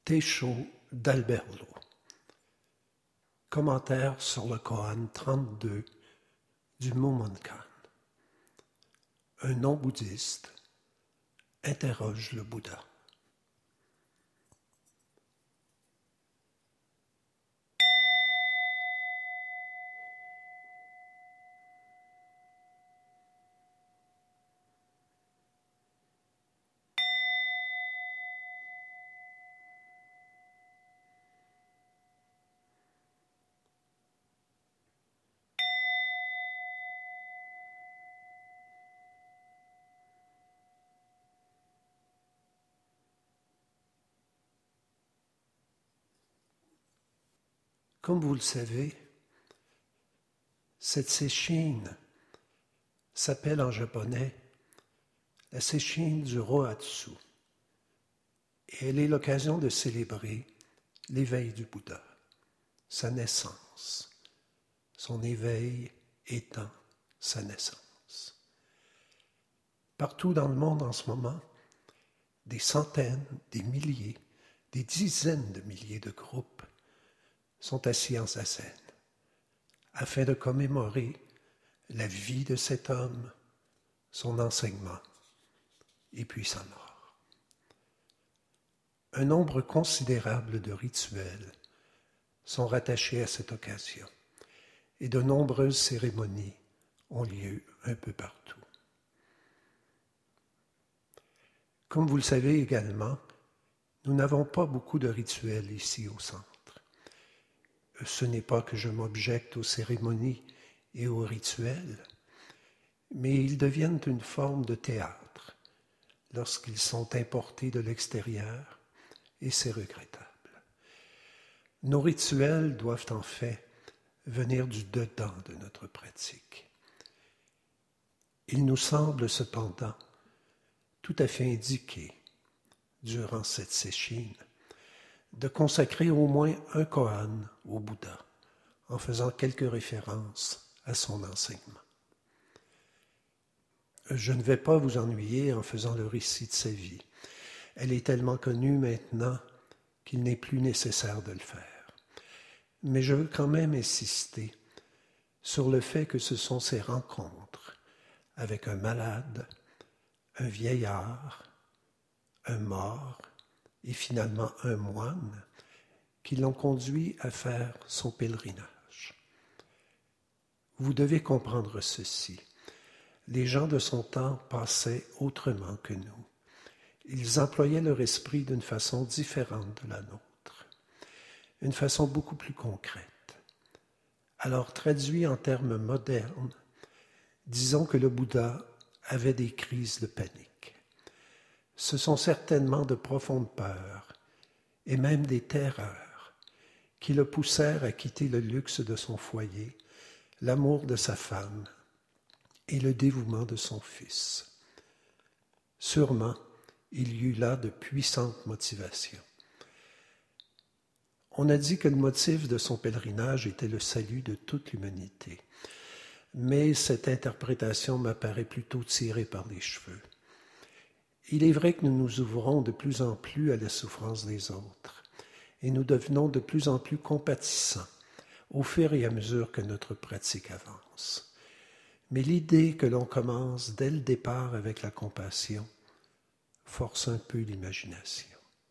Teisho d'Alberlo. Commentaire sur le Koan 32 du Mumonkan. Un non-bouddhiste interroge le Bouddha. Comme vous le savez, cette séchine s'appelle en japonais la séchine du Rohatsu et elle est l'occasion de célébrer l'éveil du Bouddha, sa naissance, son éveil étant sa naissance. Partout dans le monde en ce moment, des centaines, des milliers, des dizaines de milliers de groupes sont assis en zazen afin de commémorer la vie de cet homme, son enseignement et puis sa mort. Un nombre considérable de rituels sont rattachés à cette occasion et de nombreuses cérémonies ont lieu un peu partout. Comme vous le savez également, nous n'avons pas beaucoup de rituels ici au centre. Ce n'est pas que je m'objecte aux cérémonies et aux rituels, mais ils deviennent une forme de théâtre lorsqu'ils sont importés de l'extérieur, et c'est regrettable. Nos rituels doivent en fait venir du dedans de notre pratique. Il nous semble cependant tout à fait indiqué, durant cette séchine, de consacrer au moins un koan au Bouddha, en faisant quelques références à son enseignement. Je ne vais pas vous ennuyer en faisant le récit de sa vie. Elle est tellement connue maintenant qu'il n'est plus nécessaire de le faire. Mais je veux quand même insister sur le fait que ce sont ces rencontres avec un malade, un vieillard, un mort et finalement un moine qui l'ont conduit à faire son pèlerinage. Vous devez comprendre ceci. Les gens de son temps passaient autrement que nous. Ils employaient leur esprit d'une façon différente de la nôtre, une façon beaucoup plus concrète. Alors, traduit en termes modernes, disons que le Bouddha avait des crises de panique. Ce sont certainement de profondes peurs et même des terreurs qui le poussèrent à quitter le luxe de son foyer, l'amour de sa femme et le dévouement de son fils. Sûrement, il y eut là de puissantes motivations. On a dit que le motif de son pèlerinage était le salut de toute l'humanité, mais cette interprétation m'apparaît plutôt tirée par les cheveux. Il est vrai que nous nous ouvrons de plus en plus à la souffrance des autres et nous devenons de plus en plus compatissants au fur et à mesure que notre pratique avance. Mais l'idée que l'on commence dès le départ avec la compassion force un peu l'imagination.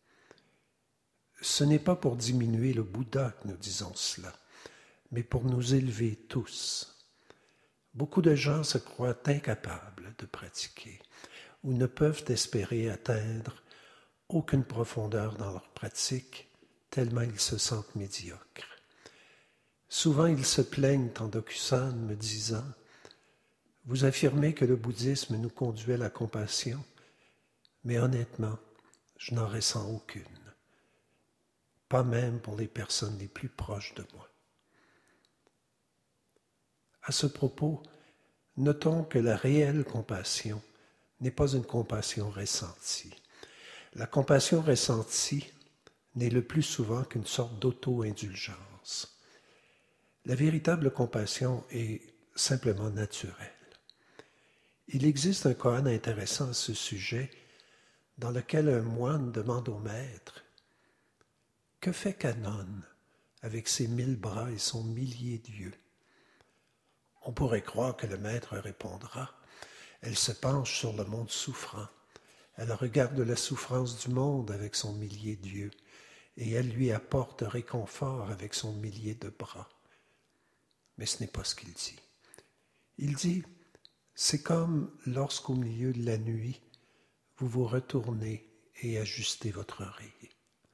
Ce n'est pas pour diminuer le Bouddha que nous disons cela, mais pour nous élever tous. Beaucoup de gens se croient incapables de pratiquer ou ne peuvent espérer atteindre aucune profondeur dans leur pratique, tellement ils se sentent médiocres. Souvent, ils se plaignent en Dokusan, me disant « Vous affirmez que le bouddhisme nous conduit à la compassion, mais honnêtement, je n'en ressens aucune, pas même pour les personnes les plus proches de moi. » À ce propos, notons que la réelle compassion n'est pas une compassion ressentie. La compassion ressentie n'est le plus souvent qu'une sorte d'auto-indulgence. La véritable compassion est simplement naturelle. Il existe un koan intéressant à ce sujet dans lequel un moine demande au maître Que fait Canon avec ses 1000 bras et son millier d'yeux? On pourrait croire que le maître répondra. Elle se penche sur le monde souffrant. Elle regarde la souffrance du monde avec son millier d'yeux, et elle lui apporte réconfort avec son millier de bras. Mais ce n'est pas ce qu'il dit. Il dit, c'est comme lorsqu'au milieu de la nuit, vous vous retournez et ajustez votre oreille.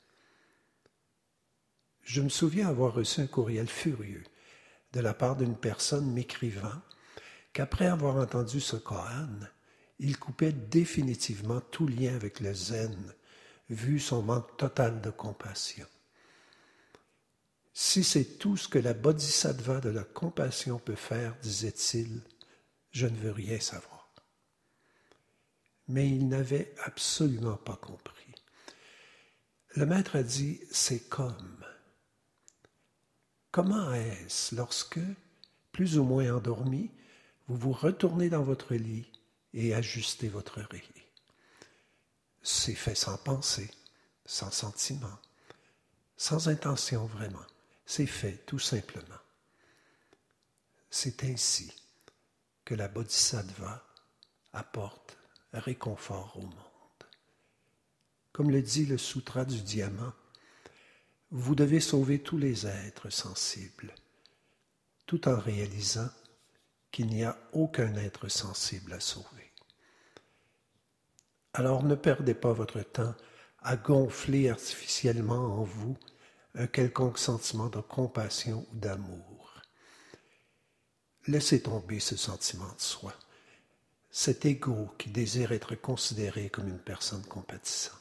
Je me souviens avoir reçu un courriel furieux de la part d'une personne m'écrivant qu'après avoir entendu ce koan, il coupait définitivement tout lien avec le zen, vu son manque total de compassion. Si c'est tout ce que la bodhisattva de la compassion peut faire, disait-il, je ne veux rien savoir. Mais il n'avait absolument pas compris. Le maître a dit, c'est comme. Comment est-ce lorsque, plus ou moins endormi, vous vous retournez dans votre lit et ajustez votre oreiller? C'est fait sans pensée, sans sentiment, sans intention vraiment. C'est fait tout simplement. C'est ainsi que la bodhisattva apporte réconfort au monde. Comme le dit le Sutra du Diamant, vous devez sauver tous les êtres sensibles, tout en réalisant qu'il n'y a aucun être sensible à sauver. Alors ne perdez pas votre temps à gonfler artificiellement en vous un quelconque sentiment de compassion ou d'amour. Laissez tomber ce sentiment de soi, cet ego qui désire être considéré comme une personne compatissante.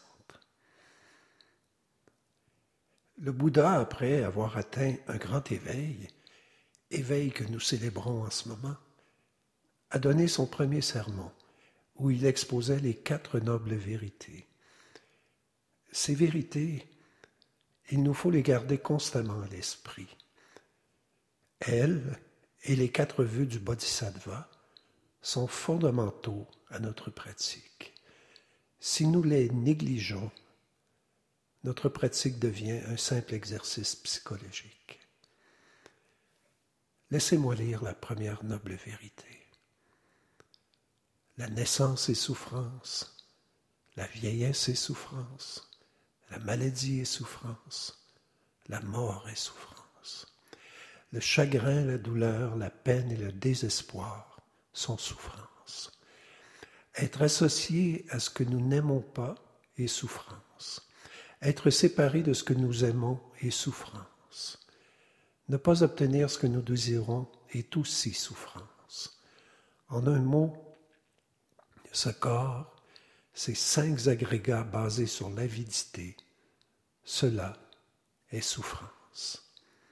Le Bouddha, après avoir atteint un grand éveil que nous célébrons en ce moment, a donné son premier sermon où il exposait les 4 nobles vérités. Ces vérités, il nous faut les garder constamment à l'esprit. Elles et les 4 vœux du Bodhisattva sont fondamentaux à notre pratique. Si nous les négligeons, notre pratique devient un simple exercice psychologique. Laissez-moi lire la première noble vérité. La naissance est souffrance, la vieillesse est souffrance, la maladie est souffrance, la mort est souffrance. Le chagrin, la douleur, la peine et le désespoir sont souffrance. Être associé à ce que nous n'aimons pas est souffrance. Être séparé de ce que nous aimons est souffrance. Ne pas obtenir ce que nous désirons est aussi souffrance. En un mot, ce corps, ces 5 agrégats basés sur l'avidité, cela est souffrance.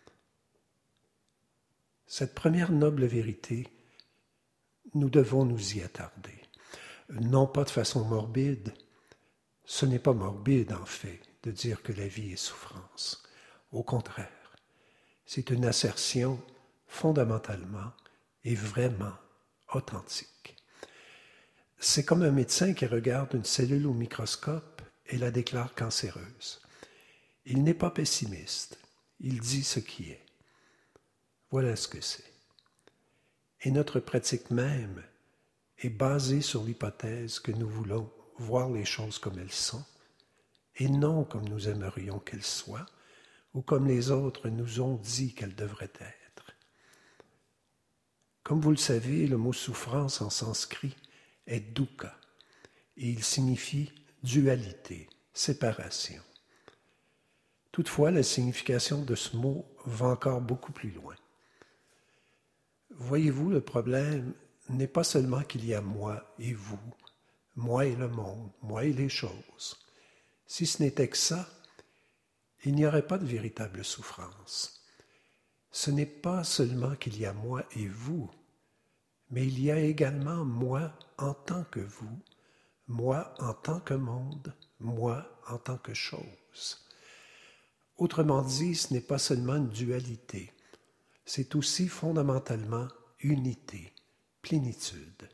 Cette première noble vérité, nous devons nous y attarder. Non pas de façon morbide, ce n'est pas morbide en fait de dire que la vie est souffrance. Au contraire, c'est une assertion fondamentalement et vraiment authentique. C'est comme un médecin qui regarde une cellule au microscope et la déclare cancéreuse. Il n'est pas pessimiste, il dit ce qui est. Voilà ce que c'est. Et notre pratique même est basée sur l'hypothèse que nous voulons voir les choses comme elles sont, et non comme nous aimerions qu'elles soient, ou comme les autres nous ont dit qu'elles devraient être. Comme vous le savez, le mot souffrance en sanskrit est dukkha, et il signifie dualité, séparation. Toutefois, la signification de ce mot va encore beaucoup plus loin. Voyez-vous, le problème n'est pas seulement qu'il y a moi et vous, moi et le monde, moi et les choses. Si ce n'était que ça, il n'y aurait pas de véritable souffrance. Ce n'est pas seulement qu'il y a moi et vous, mais il y a également moi en tant que vous, moi en tant que monde, moi en tant que chose. Autrement dit, ce n'est pas seulement une dualité, c'est aussi fondamentalement unité, plénitude.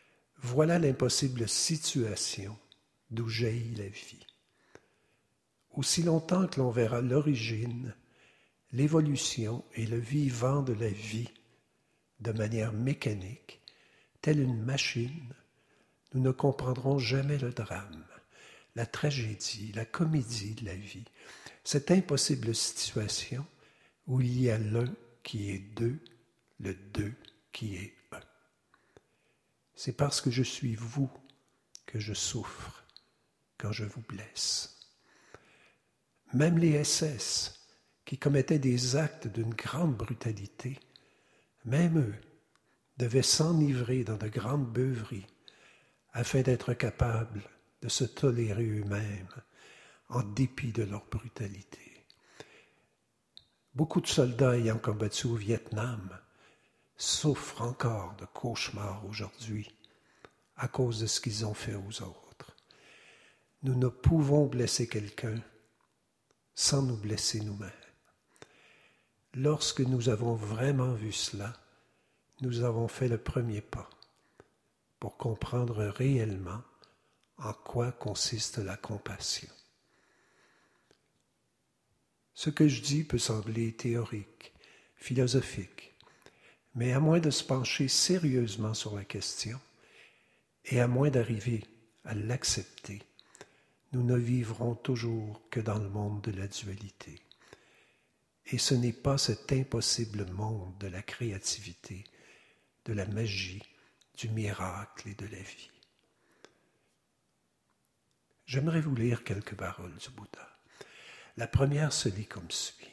Voilà l'impossible situation d'où jaillit la vie. Aussi longtemps que l'on verra l'origine, l'évolution et le vivant de la vie de manière mécanique, telle une machine, nous ne comprendrons jamais le drame, la tragédie, la comédie de la vie, cette impossible situation où il y a l'un qui est deux, le deux qui est un. C'est parce que je suis vous que je souffre quand je vous blesse. Même les SS, qui commettaient des actes d'une grande brutalité, même eux devaient s'enivrer dans de grandes beuveries afin d'être capables de se tolérer eux-mêmes en dépit de leur brutalité. Beaucoup de soldats ayant combattu au Vietnam souffrent encore de cauchemars aujourd'hui à cause de ce qu'ils ont fait aux autres. Nous ne pouvons blesser quelqu'un sans nous blesser nous-mêmes. Lorsque nous avons vraiment vu cela, nous avons fait le premier pas pour comprendre réellement en quoi consiste la compassion. Ce que je dis peut sembler théorique, philosophique, mais à moins de se pencher sérieusement sur la question et à moins d'arriver à l'accepter, nous ne vivrons toujours que dans le monde de la dualité. Et ce n'est pas cet impossible monde de la créativité, de la magie, du miracle et de la vie. J'aimerais vous lire quelques paroles du Bouddha. La première se lit comme suit.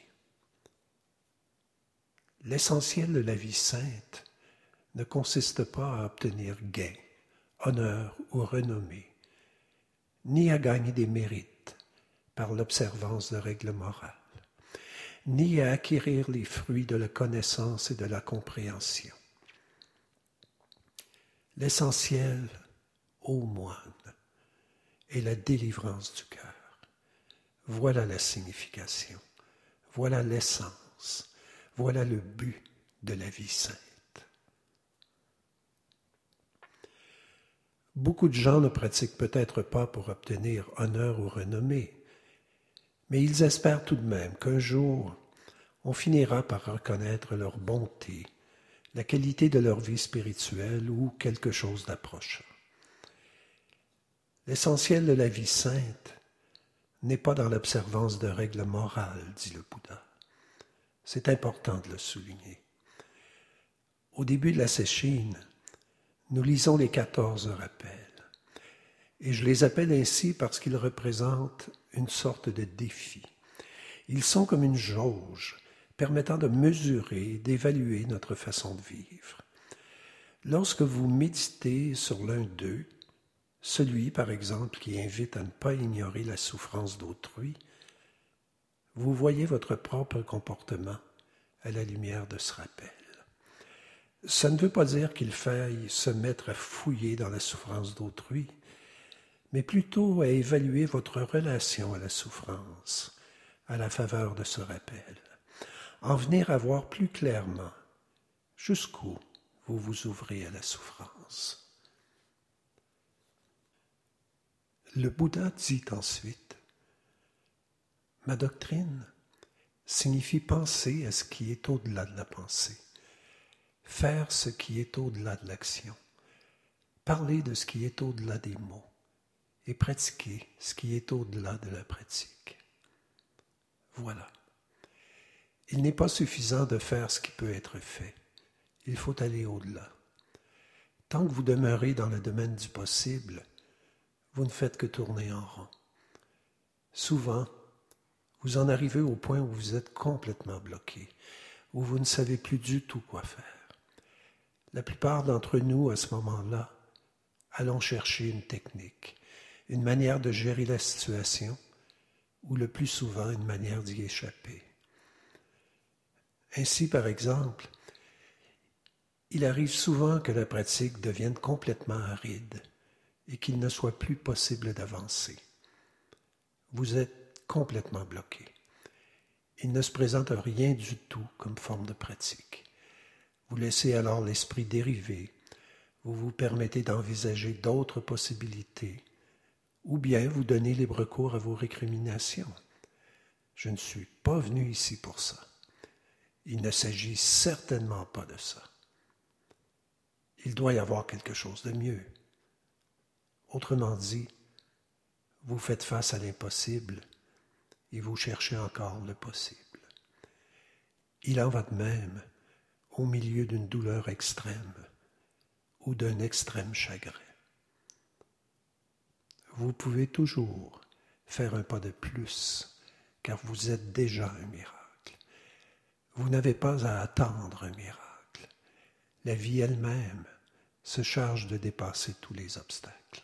L'essentiel de la vie sainte ne consiste pas à obtenir gain, honneur ou renommée, ni à gagner des mérites par l'observance de règles morales, ni à acquérir les fruits de la connaissance et de la compréhension. L'essentiel, ô moine, est la délivrance du cœur. Voilà la signification, voilà l'essence, voilà le but de la vie sainte. Beaucoup de gens ne pratiquent peut-être pas pour obtenir honneur ou renommée, mais ils espèrent tout de même qu'un jour, on finira par reconnaître leur bonté, la qualité de leur vie spirituelle ou quelque chose d'approchant. L'essentiel de la vie sainte n'est pas dans l'observance de règles morales, dit le Bouddha. C'est important de le souligner. Au début de la Sesshin, nous lisons les 14 rappels. Et je les appelle ainsi parce qu'ils représentent une sorte de défi. Ils sont comme une jauge permettant de mesurer, d'évaluer notre façon de vivre. Lorsque vous méditez sur l'un d'eux, celui, par exemple, qui invite à ne pas ignorer la souffrance d'autrui, vous voyez votre propre comportement à la lumière de ce rappel. Ça ne veut pas dire qu'il faille se mettre à fouiller dans la souffrance d'autrui, mais plutôt à évaluer votre relation à la souffrance, à la faveur de ce rappel, en venir à voir plus clairement jusqu'où vous vous ouvrez à la souffrance. Le Bouddha dit ensuite, « Ma doctrine signifie penser à ce qui est au-delà de la pensée, faire ce qui est au-delà de l'action, parler de ce qui est au-delà des mots et pratiquer ce qui est au-delà de la pratique. » Voilà. Il n'est pas suffisant de faire ce qui peut être fait. Il faut aller au-delà. Tant que vous demeurez dans le domaine du possible, vous ne faites que tourner en rond. Souvent, vous en arrivez au point où vous êtes complètement bloqué, où vous ne savez plus du tout quoi faire. La plupart d'entre nous, à ce moment-là, allons chercher une technique, une manière de gérer la situation, ou le plus souvent une manière d'y échapper. Ainsi, par exemple, il arrive souvent que la pratique devienne complètement aride et qu'il ne soit plus possible d'avancer. Vous êtes complètement bloqué. Il ne se présente rien du tout comme forme de pratique. Vous laissez alors l'esprit dériver, vous vous permettez d'envisager d'autres possibilités, ou bien vous donnez libre cours à vos récriminations. Je ne suis pas venu ici pour ça. Il ne s'agit certainement pas de ça. Il doit y avoir quelque chose de mieux. Autrement dit, vous faites face à l'impossible et vous cherchez encore le possible. Il en va de même au milieu d'une douleur extrême ou d'un extrême chagrin. Vous pouvez toujours faire un pas de plus, car vous êtes déjà un miracle. Vous n'avez pas à attendre un miracle. La vie elle-même se charge de dépasser tous les obstacles.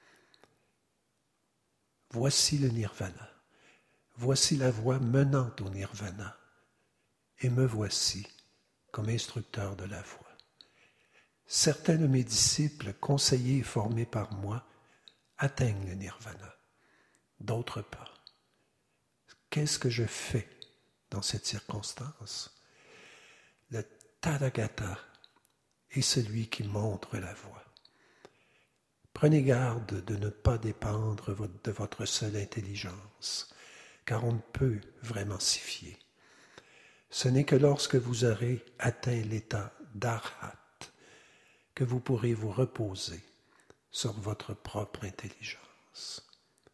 Voici le nirvana. Voici la voie menant au nirvana. Et me voici comme instructeur de la voie. Certains de mes disciples, conseillés et formés par moi, atteignent le nirvana, d'autres pas. Qu'est-ce que je fais dans cette circonstance? Le Tathagata est celui qui montre la voie. Prenez garde de ne pas dépendre de votre seule intelligence, car on ne peut vraiment s'y fier. Ce n'est que lorsque vous aurez atteint l'état d'arhat que vous pourrez vous reposer sur votre propre intelligence.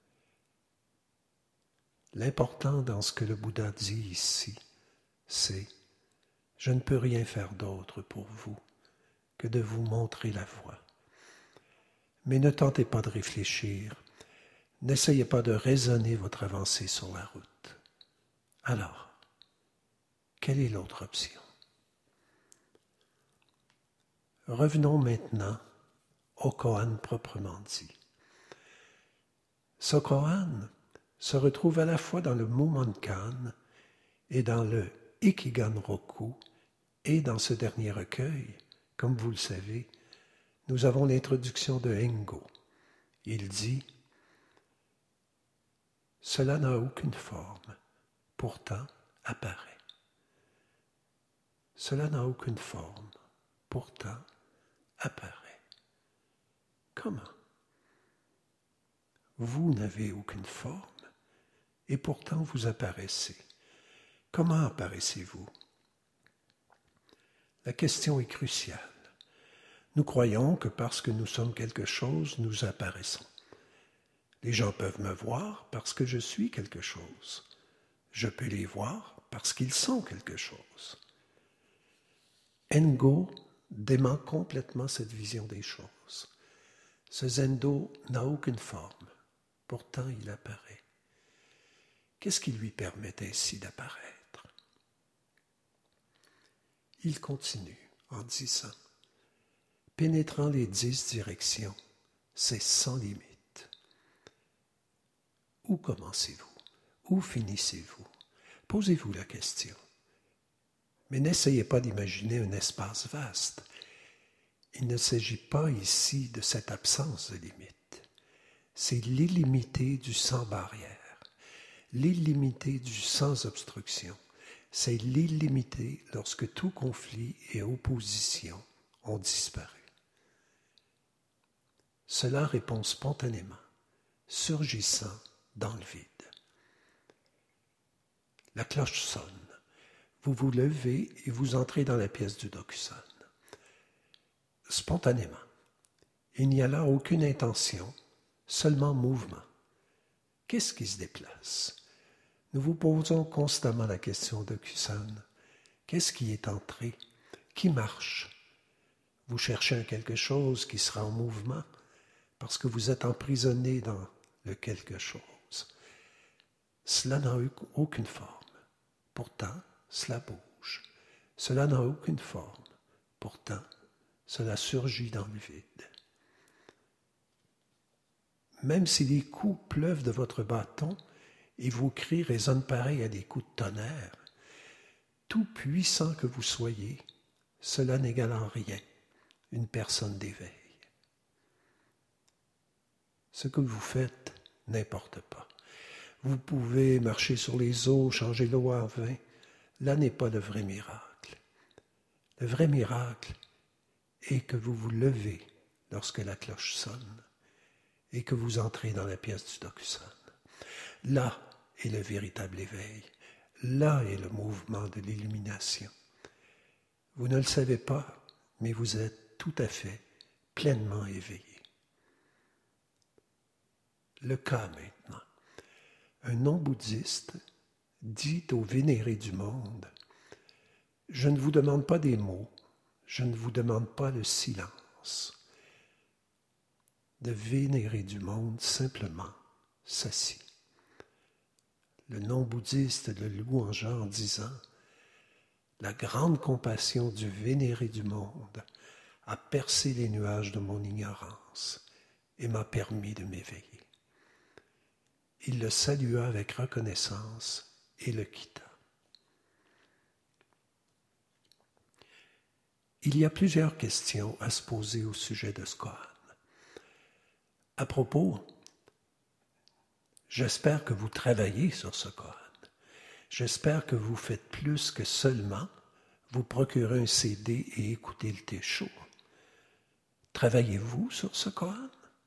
L'important dans ce que le Bouddha dit ici, c'est « Je ne peux rien faire d'autre pour vous que de vous montrer la voie. Mais ne tentez pas de réfléchir, n'essayez pas de raisonner votre avancée sur la route. Alors, quelle est l'autre option? » Revenons maintenant au koan proprement dit. Ce koan se retrouve à la fois dans le Mumonkan et dans le Ikigan-roku, et dans ce dernier recueil, comme vous le savez, nous avons l'introduction de Engo. Il dit « Cela n'a aucune forme, pourtant apparaît. Cela n'a aucune forme, pourtant apparaît. » Comment? Vous n'avez aucune forme, et pourtant vous apparaissez. Comment apparaissez-vous? La question est cruciale. Nous croyons que parce que nous sommes quelque chose, nous apparaissons. Les gens peuvent me voir parce que je suis quelque chose. Je peux les voir parce qu'ils sont quelque chose. Engo dément complètement cette vision des choses. Ce Zendo n'a aucune forme, pourtant il apparaît. Qu'est-ce qui lui permet ainsi d'apparaître? Il continue en disant « Pénétrant les 10 directions, c'est sans limite. » Où commencez-vous? Où finissez-vous? Posez-vous la question. Mais n'essayez pas d'imaginer un espace vaste. Il ne s'agit pas ici de cette absence de limite. C'est l'illimité du sans barrière, l'illimité du sans obstruction. C'est l'illimité lorsque tout conflit et opposition ont disparu. Cela répond spontanément, surgissant dans le vide. La cloche sonne. Vous vous levez et vous entrez dans la pièce du Dokusan. Spontanément. Il n'y a là aucune intention, seulement mouvement. Qu'est-ce qui se déplace? Nous vous posons constamment la question Dokusan. Qu'est-ce qui est entré? Qui marche? Vous cherchez quelque chose qui sera en mouvement parce que vous êtes emprisonné dans le quelque chose. Cela n'a aucune forme. Pourtant, cela bouge. Cela n'a aucune forme. Pourtant, cela surgit dans le vide. Même si les coups pleuvent de votre bâton et vos cris résonnent pareil à des coups de tonnerre, tout puissant que vous soyez, cela n'égale en rien une personne d'éveil. Ce que vous faites n'importe pas. Vous pouvez marcher sur les eaux, changer l'eau en vin. Là n'est pas le vrai miracle. Le vrai miracle est que vous vous levez lorsque la cloche sonne et que vous entrez dans la pièce du Dokusan. Là est le véritable éveil. Là est le mouvement de l'illumination. Vous ne le savez pas, mais vous êtes tout à fait, pleinement éveillé. Le cas maintenant. Un non-bouddhiste dit au vénéré du monde, « Je ne vous demande pas des mots, je ne vous demande pas le silence. » Le vénéré du monde simplement s'assit. Le non-bouddhiste le louangea en disant « La grande compassion du vénéré du monde a percé les nuages de mon ignorance et m'a permis de m'éveiller. » Il le salua avec reconnaissance et le quitta. Il y a plusieurs questions à se poser au sujet de ce koan. À propos, j'espère que vous travaillez sur ce koan. J'espère que vous faites plus que seulement vous procurer un CD et écouter le Teisho. Travaillez-vous sur ce koan?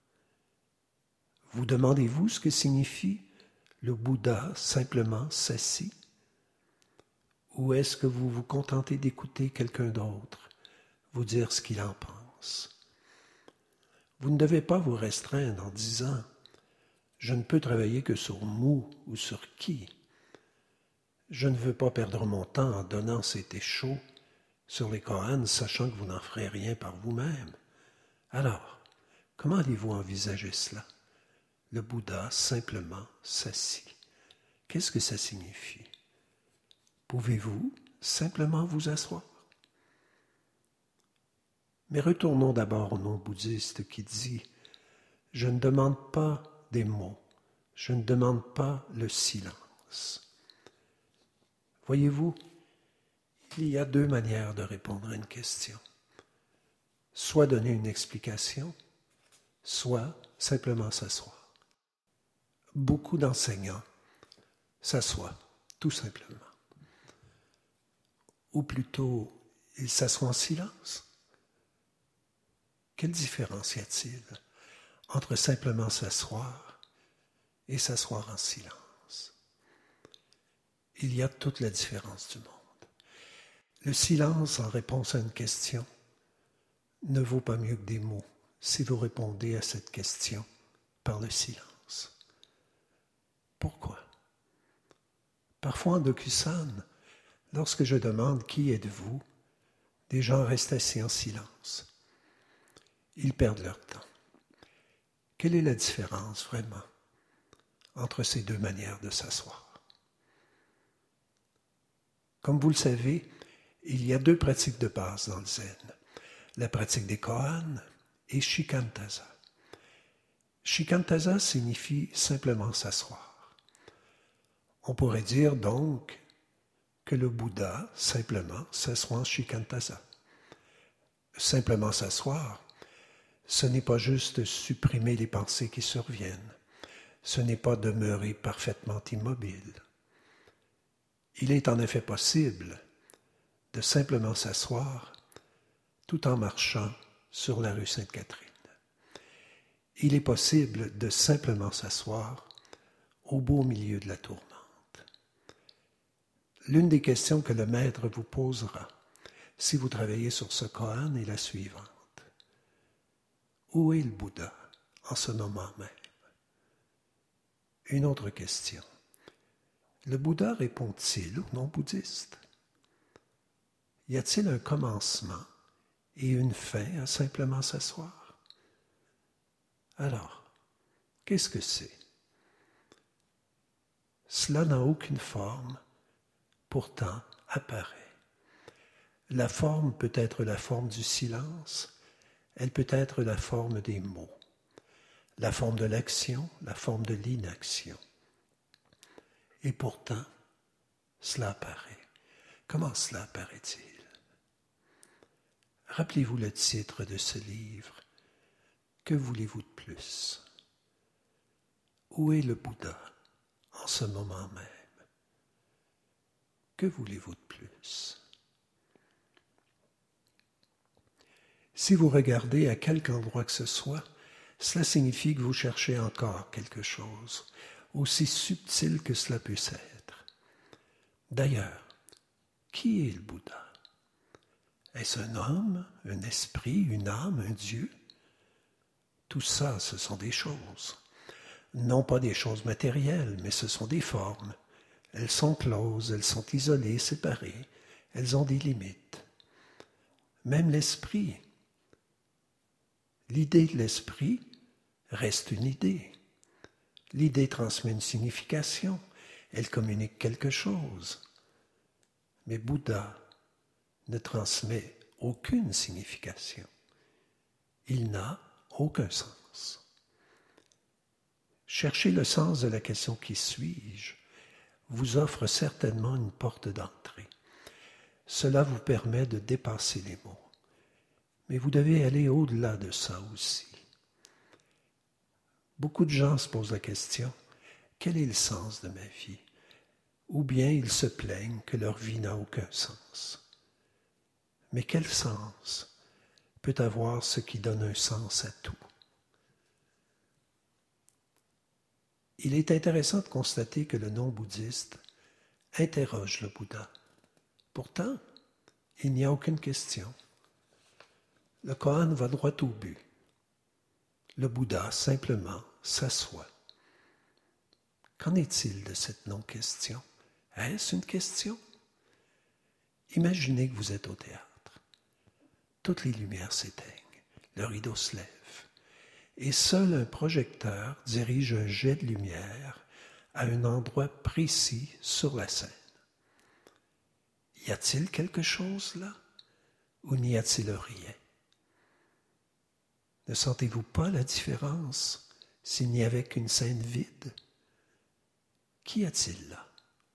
Vous demandez-vous ce que signifie le Bouddha simplement s'assit? Ou est-ce que vous vous contentez d'écouter quelqu'un d'autre vous dire ce qu'il en pense? Vous ne devez pas vous restreindre en disant « Je ne peux travailler que sur Mu ou sur Ki. Je ne veux pas perdre mon temps en donnant ces Teisho sur les koans, sachant que vous n'en ferez rien par vous-même. » Alors, comment allez-vous envisager cela? Le Bouddha simplement s'assit. Qu'est-ce que ça signifie? Pouvez-vous simplement vous asseoir? Mais retournons d'abord au non-bouddhiste qui dit « Je ne demande pas des mots, je ne demande pas le silence. » Voyez-vous, il y a deux manières de répondre à une question. Soit donner une explication, soit simplement s'asseoir. Beaucoup d'enseignants s'assoient, tout simplement. Ou plutôt, ils s'assoient en silence. Quelle différence y a-t-il entre simplement s'asseoir et s'asseoir en silence? Il y a toute la différence du monde. Le silence en réponse à une question ne vaut pas mieux que des mots si vous répondez à cette question par le silence. Pourquoi? Parfois en Dokusan, lorsque je demande « Qui êtes-vous ?», des gens restent assis en silence. Ils perdent leur temps. Quelle est la différence vraiment entre ces deux manières de s'asseoir? Comme vous le savez, il y a deux pratiques de base dans le zen. La pratique des koans et shikantaza. Shikantaza signifie simplement s'asseoir. On pourrait dire donc que le Bouddha simplement s'assoit en shikantaza. Simplement s'asseoir, ce n'est pas juste supprimer les pensées qui surviennent. Ce n'est pas demeurer parfaitement immobile. Il est en effet possible de simplement s'asseoir tout en marchant sur la rue Sainte-Catherine. Il est possible de simplement s'asseoir au beau milieu de la tourmente. L'une des questions que le maître vous posera si vous travaillez sur ce koan est la suivante. Où est le Bouddha en ce moment même? Une autre question. Le Bouddha répond-il aux non-bouddhistes? Y a-t-il un commencement et une fin à simplement s'asseoir? Alors, qu'est-ce que c'est? Cela n'a aucune forme, pourtant apparaît. La forme peut être la forme du silence, elle peut être la forme des mots, la forme de l'action, la forme de l'inaction. Et pourtant, cela apparaît. Comment cela apparaît-il? Rappelez-vous le titre de ce livre. Que voulez-vous de plus? Où est le Bouddha en ce moment même? Que voulez-vous de plus? Si vous regardez à quelque endroit que ce soit, cela signifie que vous cherchez encore quelque chose, aussi subtil que cela puisse être. D'ailleurs, qui est le Bouddha? Est-ce un homme, un esprit, une âme, un Dieu? Tout ça, ce sont des choses. Non pas des choses matérielles, mais ce sont des formes. Elles sont closes, elles sont isolées, séparées. Elles ont des limites. Même l'esprit. L'idée de l'esprit reste une idée. L'idée transmet une signification. Elle communique quelque chose. Mais Bouddha ne transmet aucune signification. Il n'a aucun sens. Chercher le sens de la question « Qui suis-je » vous offre certainement une porte d'entrée. Cela vous permet de dépasser les mots. Mais vous devez aller au-delà de ça aussi. Beaucoup de gens se posent la question « Quel est le sens de ma vie ?» Ou bien ils se plaignent que leur vie n'a aucun sens. Mais quel sens peut avoir ce qui donne un sens à tout? Il est intéressant de constater que le non-bouddhiste interroge le Bouddha. Pourtant, il n'y a aucune question. Le koan va droit au but. Le Bouddha, simplement, s'assoit. Qu'en est-il de cette non-question? Est-ce une question? Imaginez que vous êtes au théâtre. Toutes les lumières s'éteignent, le rideau se lève, et seul un projecteur dirige un jet de lumière à un endroit précis sur la scène. Y a-t-il quelque chose là, ou n'y a-t-il rien? Ne sentez-vous pas la différence s'il n'y avait qu'une scène vide? Qu'y a-t-il là?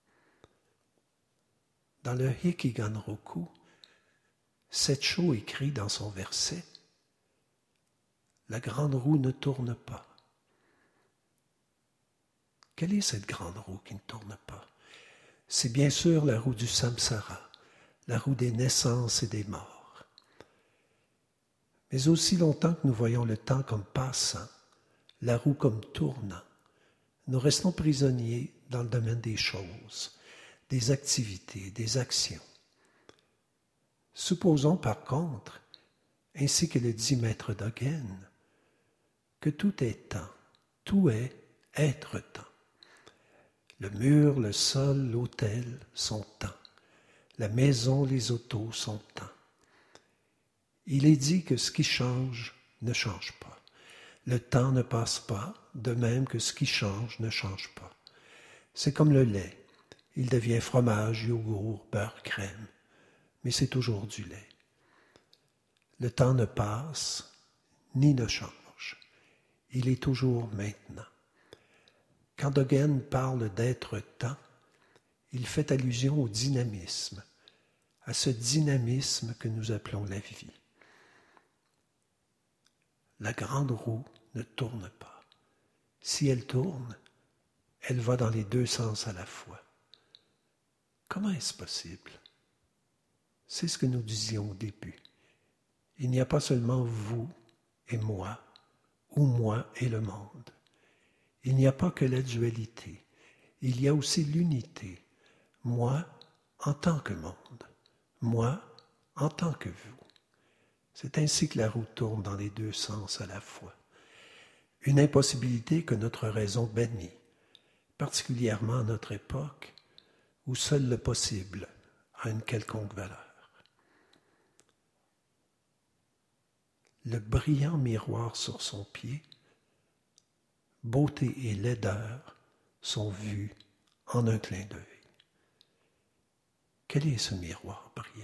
Dans le Hikigan-roku, Setcho écrit dans son verset « La grande roue ne tourne pas ». Quelle est cette grande roue qui ne tourne pas? C'est bien sûr la roue du samsara, la roue des naissances et des morts. Mais aussi longtemps que nous voyons le temps comme passant, la roue comme tournant, nous restons prisonniers dans le domaine des choses, des activités, des actions. Supposons par contre, ainsi que le dit Maître Dogen, que tout est temps, tout est être-temps. Le mur, le sol, l'autel sont temps. La maison, les autos sont temps. Il est dit que ce qui change ne change pas. Le temps ne passe pas, de même que ce qui change ne change pas. C'est comme le lait. Il devient fromage, yogourt, beurre, crème. Mais c'est toujours du lait. Le temps ne passe ni ne change. Il est toujours maintenant. Quand Dogen parle d'être-temps, il fait allusion au dynamisme, à ce dynamisme que nous appelons la vie. La grande roue ne tourne pas. Si elle tourne, elle va dans les deux sens à la fois. Comment est-ce possible? C'est ce que nous disions au début. Il n'y a pas seulement vous et moi, ou moi et le monde. Il n'y a pas que la dualité. Il y a aussi l'unité. Moi en tant que monde. Moi en tant que vous. C'est ainsi que la roue tourne dans les deux sens à la fois. Une impossibilité que notre raison bannit, particulièrement à notre époque, où seul le possible a une quelconque valeur. Le brillant miroir sur son pied, beauté et laideur sont vus en un clin d'œil. Quel est ce miroir brillant?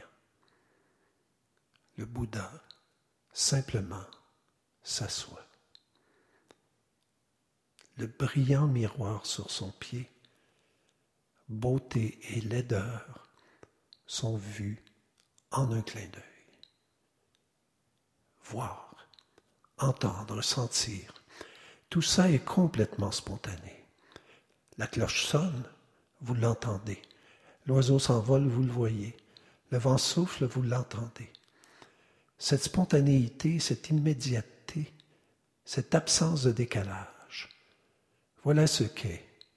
Le Bouddha simplement s'assoit. Le brillant miroir sur son pied, beauté et laideur sont vus en un clin d'œil. Voir, entendre, sentir, tout ça est complètement spontané. La cloche sonne, vous l'entendez. L'oiseau s'envole, vous le voyez. Le vent souffle, vous l'entendez. Cette spontanéité, cette immédiateté, cette absence de décalage, voilà ce qu'est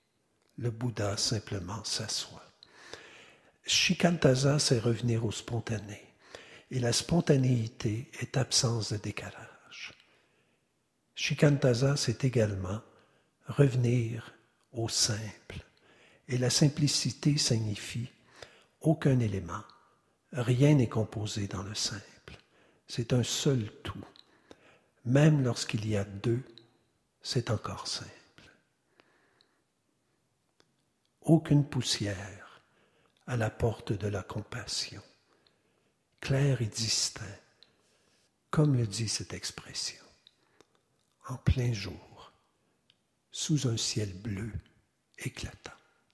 Le Bouddha simplement s'assoit. Shikantaza, c'est revenir au spontané. Et la spontanéité est absence de décalage. Shikantaza, c'est également revenir au simple. Et la simplicité signifie aucun élément. Rien n'est composé dans le simple. C'est un seul tout. Même lorsqu'il y a deux, c'est encore simple. Aucune poussière à la porte de la compassion. Clair et distinct, comme le dit cette expression, en plein jour, sous un ciel bleu éclatant.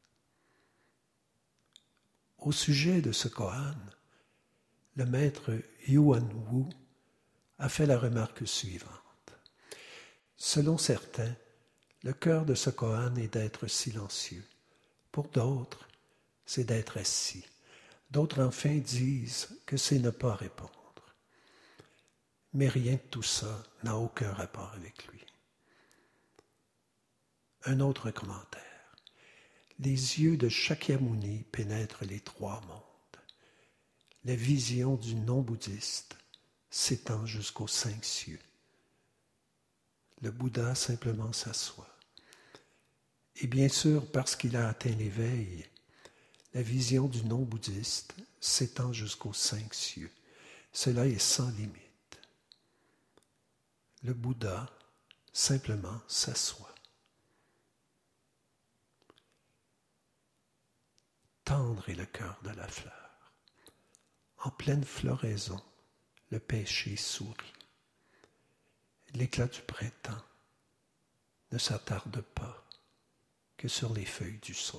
Au sujet de ce koan, le maître Yuan Wu a fait la remarque suivante. Selon certains, le cœur de ce koan est d'être silencieux. Pour d'autres, c'est d'être assis. D'autres enfin disent que c'est ne pas répondre. Mais rien de tout ça n'a aucun rapport avec lui. Un autre commentaire. Les yeux de Shakyamuni pénètrent les trois mondes. La vision du non-bouddhiste s'étend jusqu'aux 5 cieux. Le Bouddha simplement s'assoit. Et bien sûr, parce qu'il a atteint l'éveil, la vision du non-bouddhiste s'étend jusqu'aux 5 cieux. Cela est sans limite. Le Bouddha simplement s'assoit. Tendre est le cœur de la fleur. En pleine floraison, le pêcher sourit. L'éclat du printemps ne s'attarde pas que sur les feuilles du saule.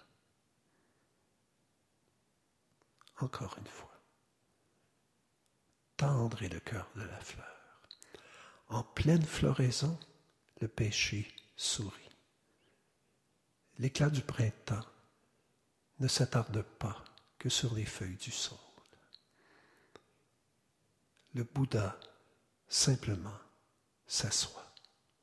Encore une fois, tendre est le cœur de la fleur. En pleine floraison, le pêcher sourit. L'éclat du printemps ne s'attarde pas que sur les feuilles du saule. Le Bouddha simplement s'assoit.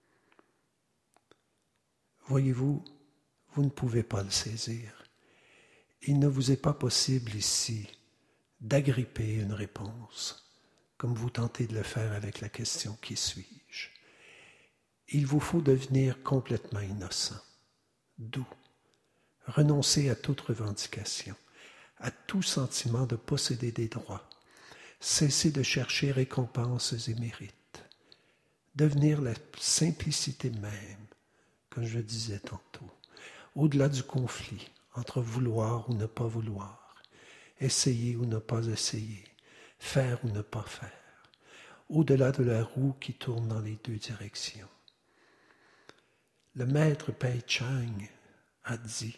Voyez-vous, vous ne pouvez pas le saisir. Il ne vous est pas possible ici d'agripper une réponse, comme vous tentez de le faire avec la question « Qui suis-je ?» Il vous faut devenir complètement innocent, doux, renoncer à toute revendication, à tout sentiment de posséder des droits, cesser de chercher récompenses et mérites, devenir la simplicité même, comme je disais tantôt, au-delà du conflit entre vouloir ou ne pas vouloir, essayer ou ne pas essayer, faire ou ne pas faire, au-delà de la roue qui tourne dans les deux directions. Le maître Pei Chang a dit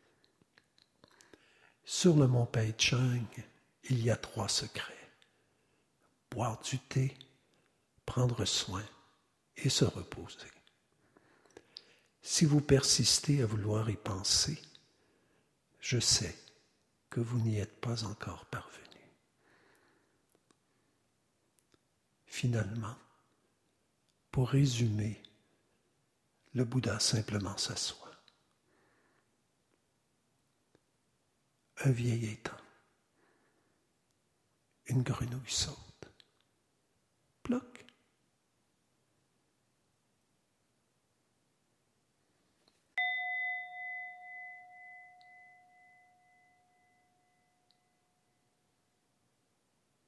« Sur le mont Pei Chang, il y a 3 secrets. Boire du thé, prendre soin et se reposer. Si vous persistez à vouloir y penser, je sais que vous n'y êtes pas encore parvenu. » Finalement, pour résumer, le Bouddha simplement s'assoit. Un vieil étang. Une grenouille saute. Ploc.